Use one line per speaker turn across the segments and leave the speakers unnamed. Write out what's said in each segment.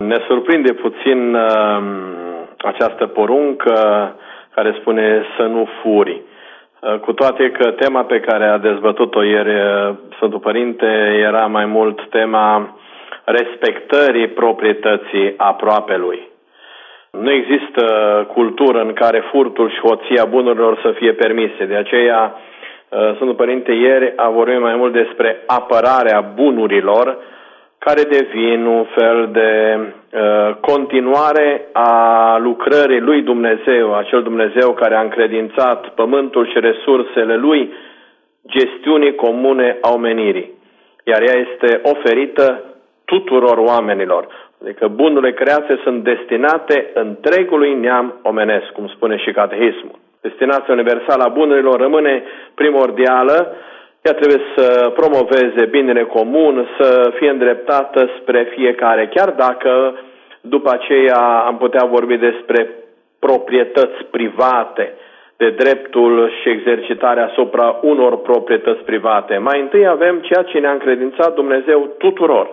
Ne surprinde puțin această poruncă care spune să nu furi. Cu toate că tema pe care a dezbătut-o ieri Sfântul Părinte era mai mult tema respectării proprietății aproapelui. Nu există cultură în care furtul și hoția bunurilor să fie permise. De aceea Sfântul Părinte ieri a vorbit mai mult despre apărarea bunurilor, care devin un fel de continuare a lucrării lui Dumnezeu, acel Dumnezeu care a încredințat pământul și resursele lui gestiunii comune a omenirii. Iar ea este oferită tuturor oamenilor. Adică bunurile create sunt destinate întregului neam omenesc, cum spune și Catehismul. Destinația universală a bunurilor rămâne primordială. Ea trebuie să promoveze binele comun, să fie îndreptată spre fiecare, chiar dacă după aceea am putea vorbi despre proprietăți private, de dreptul și exercitarea asupra unor proprietăți private. Mai întâi avem ceea ce ne-a încredințat Dumnezeu tuturor.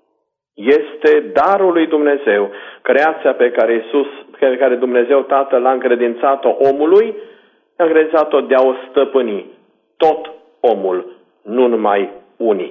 Este darul lui Dumnezeu, creația pe care Dumnezeu Tatăl a încredințat-o omului, a încredințat-o de a o stăpâni. Tot omul, nu numai unii.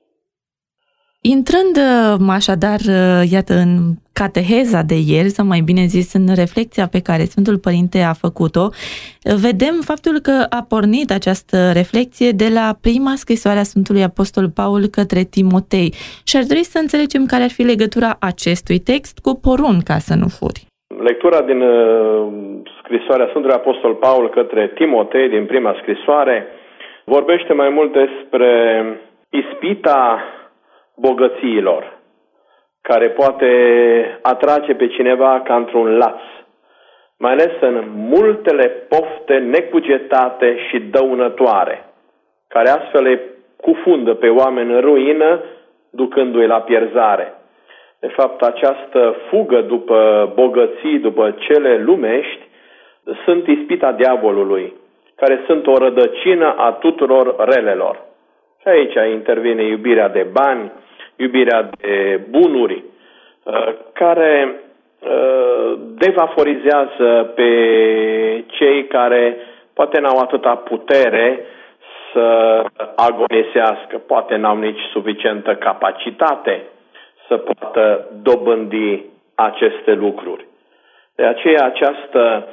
Intrând așadar, iată, în cateheza de ieri, sau mai bine zis, în reflecția pe care Sfântul Părinte a făcut-o, vedem faptul că a pornit această reflecție de la prima scrisoare a Sfântului Apostol Paul către Timotei. Și ar dori să înțelegem care ar fi legătura acestui text cu porunca să nu furi.
Lectura din scrisoarea Sfântului Apostol Paul către Timotei, din prima scrisoare, vorbește mai mult despre ispita bogățiilor, care poate atrage pe cineva ca într-un laț, mai ales în multele pofte necugetate și dăunătoare, care astfel îi cufundă pe oameni în ruină, ducându-i la pierzare. De fapt, această fugă după bogății, după cele lumești, sunt ispita diavolului, care sunt o rădăcină a tuturor relelor. Și aici intervine iubirea de bani, iubirea de bunuri, care devaforizează pe cei care poate n-au atâta putere să agonisească, poate n-au nici suficientă capacitate să poată dobândi aceste lucruri. De aceea această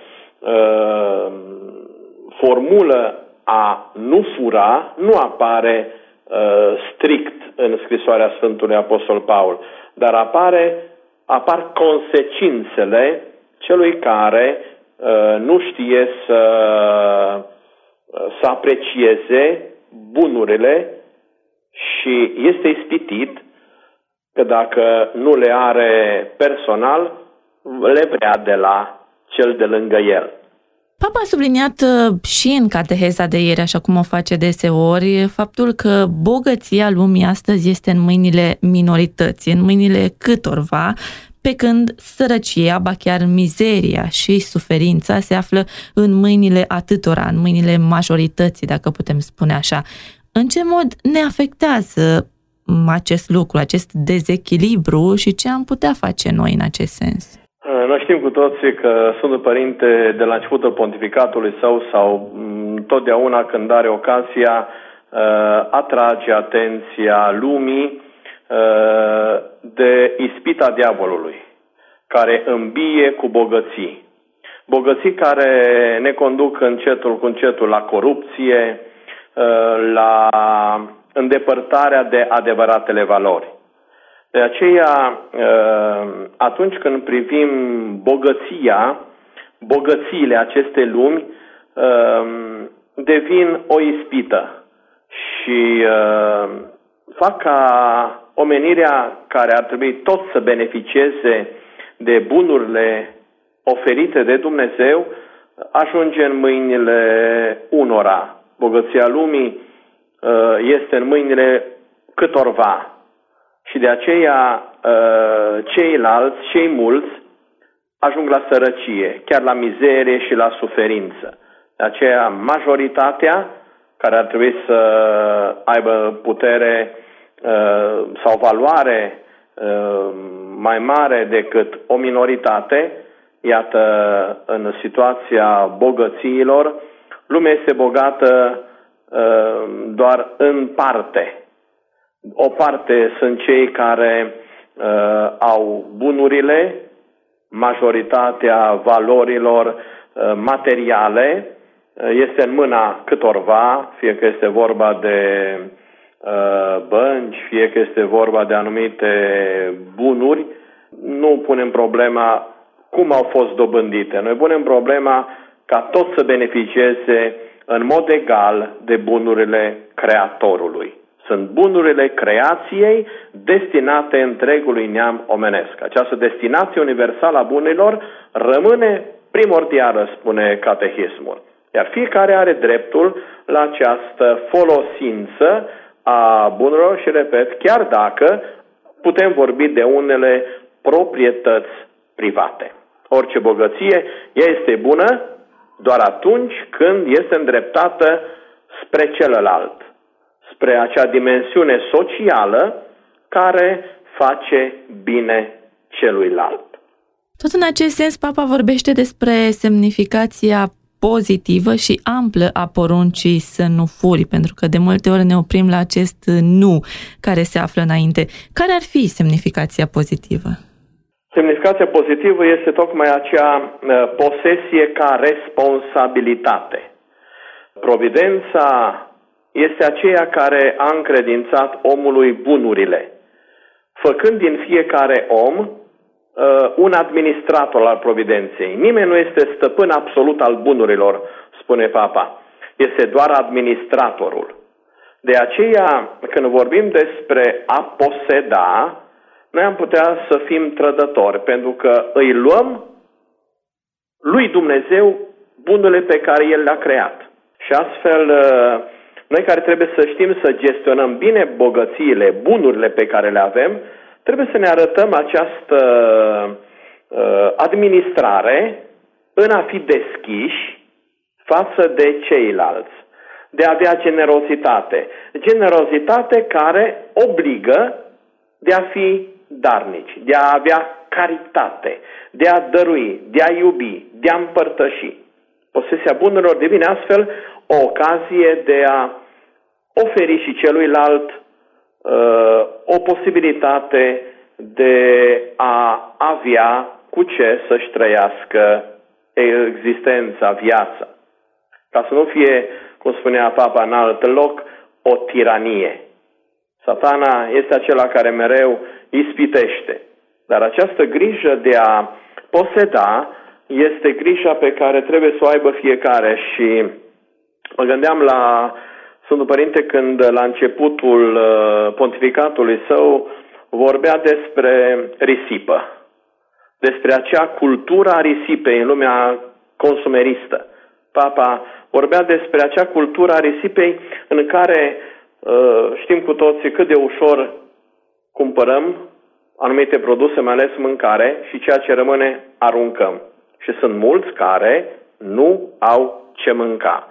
formulă a nu fura nu apare strict în scrisoarea Sfântului Apostol Paul, dar apar consecințele celui care nu știe să aprecieze bunurile și este ispitit că dacă nu le are personal, le vrea de la cel de lângă el.
Papa a subliniat și în cateheza de ieri, așa cum o face deseori, faptul că bogăția lumii astăzi este în mâinile minorității, în mâinile câtorva, pe când sărăcia, ba chiar mizeria și suferința se află în mâinile atâtora, în mâinile majorității, dacă putem spune așa. În ce mod ne afectează acest lucru, acest dezechilibru și ce am putea face noi în acest sens?
Noi știm cu toții că Sfântul Părinte, de la începutul pontificatului său sau totdeauna când are ocazia, atrage atenția lumii de ispita diavolului, care îmbie cu bogății. Bogății care ne conduc încetul cu încetul la corupție, la îndepărtarea de adevăratele valori. De aceea, atunci când privim bogățiile acestei lumi devin o ispită și fac ca omenirea, care ar trebui tot să beneficieze de bunurile oferite de Dumnezeu, ajunge în mâinile unora. Bogăția lumii este în mâinile câtorva. Și de aceea ceilalți, cei mulți, ajung la sărăcie, chiar la mizerie și la suferință. De aceea majoritatea, care ar trebui să aibă putere sau valoare mai mare decât o minoritate. Iată, în situația bogățiilor, lumea este bogată doar în parte. O parte sunt cei care au bunurile, majoritatea valorilor materiale este în mâna câtorva, fie că este vorba de bănci, fie că este vorba de anumite bunuri. Nu punem problema cum au fost dobândite. Noi punem problema ca toți să beneficieze în mod egal de bunurile Creatorului. Sunt bunurile creației destinate întregului neam omenesc. Această destinație universală a bunurilor rămâne primordială, spune catehismul. Iar fiecare are dreptul la această folosință a bunurilor și, repet, chiar dacă putem vorbi de unele proprietăți private. Orice bogăție, ea este bună doar atunci când este îndreptată spre celălalt, spre acea dimensiune socială care face bine celuilalt.
Tot în acest sens, Papa vorbește despre semnificația pozitivă și amplă a poruncii să nu furi, pentru că de multe ori ne oprim la acest nu care se află înainte. Care ar fi semnificația pozitivă?
Semnificația pozitivă este tocmai acea posesie ca responsabilitate. Providența este aceea care a încredințat omului bunurile, făcând din fiecare om un administrator al providenței. Nimeni nu este stăpân absolut al bunurilor, spune Papa. Este doar administratorul. De aceea, când vorbim despre a poseda, noi am putea să fim trădători, pentru că îi luăm lui Dumnezeu bunurile pe care El le-a creat. Și astfel, noi care trebuie să știm să gestionăm bine bogățiile, bunurile pe care le avem, trebuie să ne arătăm această administrare în a fi deschiși față de ceilalți, de a avea generozitate. Generozitate care obligă de a fi darnici, de a avea caritate, de a dărui, de a iubi, de a împărtăși. Posesia bunurilor devine astfel o ocazie de a oferi și celuilalt o posibilitate de a avea cu ce să-și trăiască existența, viața. Ca să nu fie, cum spunea Papa în alt loc, o tiranie. Satana este acela care mereu ispitește. Dar această grijă de a poseda este grija pe care trebuie să o aibă fiecare. Și mă gândeam la Sfântul Părinte când la începutul pontificatului său vorbea despre risipă, despre acea cultură a risipei în lumea consumeristă. Papa vorbea despre acea cultură a risipei în care știm cu toții cât de ușor cumpărăm anumite produse, mai ales mâncare, și ceea ce rămâne aruncăm. Și sunt mulți care nu au ce mânca.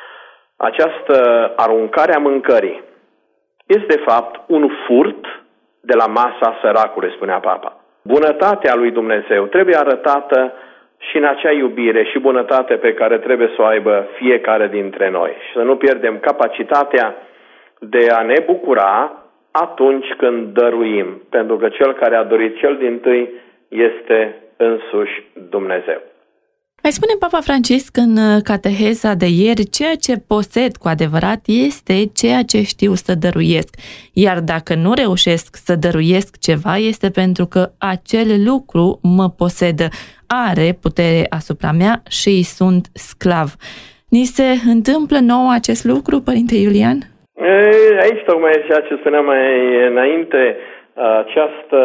Această aruncare a mâncării este de fapt un furt de la masa săracului, spunea Papa. Bunătatea lui Dumnezeu trebuie arătată și în acea iubire și bunătate pe care trebuie să o aibă fiecare dintre noi. Și să nu pierdem capacitatea de a ne bucura atunci când dăruim, pentru că cel care a dorit cel dintâi este însuși Dumnezeu.
Mai spune Papa Francisc în cateheza de ieri, ceea ce posed cu adevărat este ceea ce știu să dăruiesc, iar dacă nu reușesc să dăruiesc ceva, este pentru că acel lucru mă posedă, are putere asupra mea și îi sunt sclav. Ni se întâmplă nouă acest lucru, Părinte Iulian?
Aici tocmai ceea ce spuneam mai înainte, această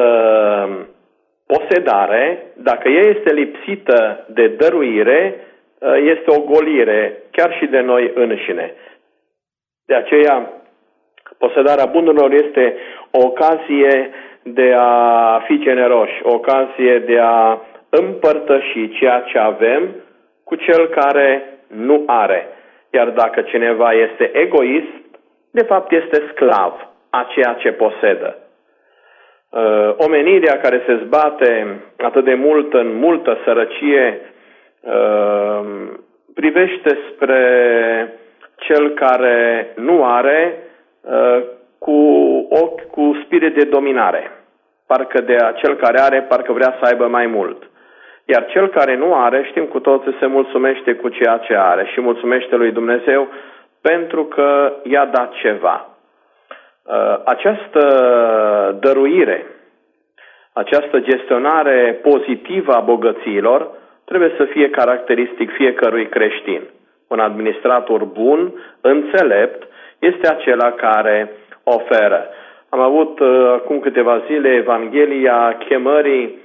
posedare, dacă ea este lipsită de dăruire, este o golire chiar și de noi înșine. De aceea, posedarea bunurilor este o ocazie de a fi generoși, o ocazie de a împărtăși ceea ce avem cu cel care nu are. Iar dacă cineva este egoist, de fapt este sclav a ceea ce posedă. Omenirea care se zbate atât de mult în multă sărăcie privește spre cel care nu are cu ochi, cu spirit de dominare. Parcă de cel care are, parcă vrea să aibă mai mult. Iar cel care nu are, știm cu toții, se mulțumește cu ceea ce are și mulțumește lui Dumnezeu pentru că i-a dat ceva. Această dăruire, această gestionare pozitivă a bogățiilor trebuie să fie caracteristic fiecărui creștin. Un administrator bun, înțelept, este acela care oferă. Am avut acum câteva zile Evanghelia chemării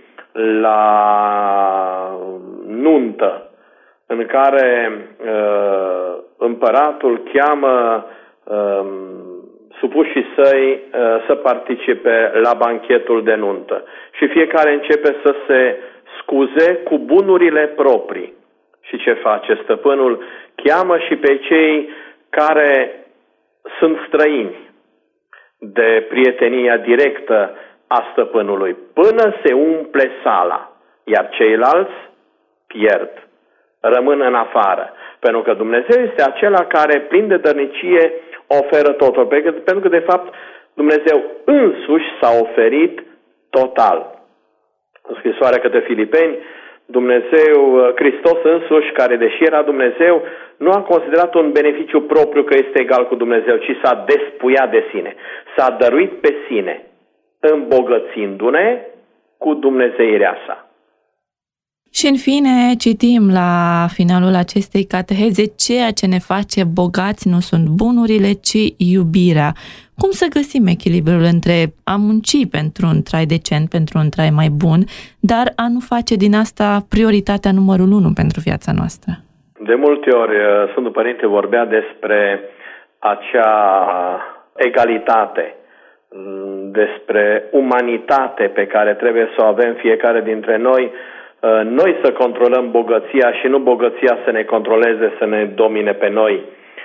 la nuntă, în care împăratul cheamă supușii săi să participe la banchetul de nuntă. Și fiecare începe să se scuze cu bunurile proprii. Și ce face stăpânul? Cheamă și pe cei care sunt străini de prietenia directă a stăpânului, până se umple sala, iar ceilalți pierd, rămân în afară. Pentru că Dumnezeu este acela care, plin de dărnicie, oferă totul. Pentru că, de fapt, Dumnezeu însuși s-a oferit total. În scrisoarea către Filipeni, Dumnezeu, Hristos însuși, care deși era Dumnezeu, nu a considerat un beneficiu propriu că este egal cu Dumnezeu, ci s-a despuiat de sine. S-a dăruit pe sine, îmbogățindu-ne cu dumnezeirea sa.
Și în fine citim la finalul acestei cateheze: ceea ce ne face bogați nu sunt bunurile, ci iubirea. Cum să găsim echilibrul între a munci pentru un trai decent, pentru un trai mai bun, dar a nu face din asta prioritatea numărul 1 pentru viața noastră?
De multe ori Sfântul Părinte vorbea despre acea egalitate, despre umanitate pe care trebuie să o avem fiecare dintre noi, noi să controlăm bogăția și nu bogăția să ne controleze, să ne domine pe noi.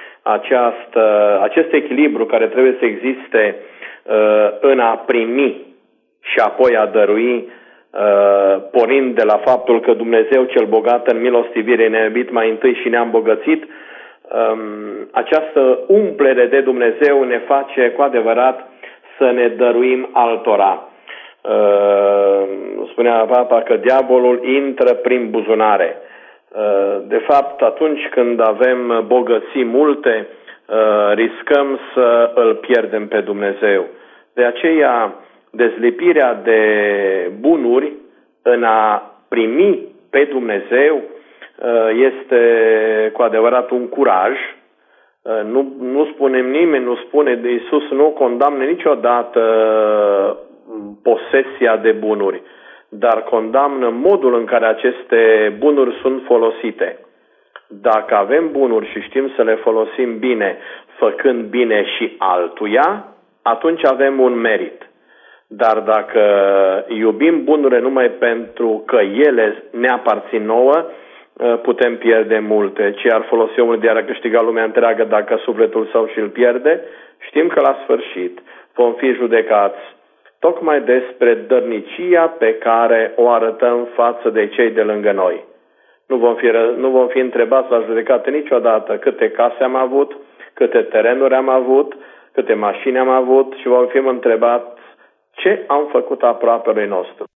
Acest echilibru care trebuie să existe în a primi și apoi a dărui, pornind de la faptul că Dumnezeu cel bogat în milostivire ne-a iubit mai întâi și ne-a îmbogățit, această umplere de Dumnezeu ne face cu adevărat să ne dăruim altora. Spunea Papa că diavolul intră prin buzunare. De fapt, atunci când avem bogății multe, riscăm să îl pierdem pe Dumnezeu. De aceea, dezlipirea de bunuri în a primi pe Dumnezeu este cu adevărat un curaj. Nu spunem nimeni, nu spune de Iisus, nu condamne niciodată posesia de bunuri, dar condamnă modul în care aceste bunuri sunt folosite. Dacă avem bunuri și știm să le folosim bine, făcând bine și altuia, atunci avem un merit. Dar dacă iubim bunurile numai pentru că ele ne aparțin nouă, putem pierde multe. Ce ar folosi omul de a câștiga lumea întreagă dacă sufletul său și-l pierde? Știm că la sfârșit vom fi judecați tocmai despre dărnicia pe care o arătăm față de cei de lângă noi. Nu vom fi întrebați la judecată niciodată câte case am avut, câte terenuri am avut, câte mașini am avut, și vom fi întrebați ce am făcut aproapelui nostru.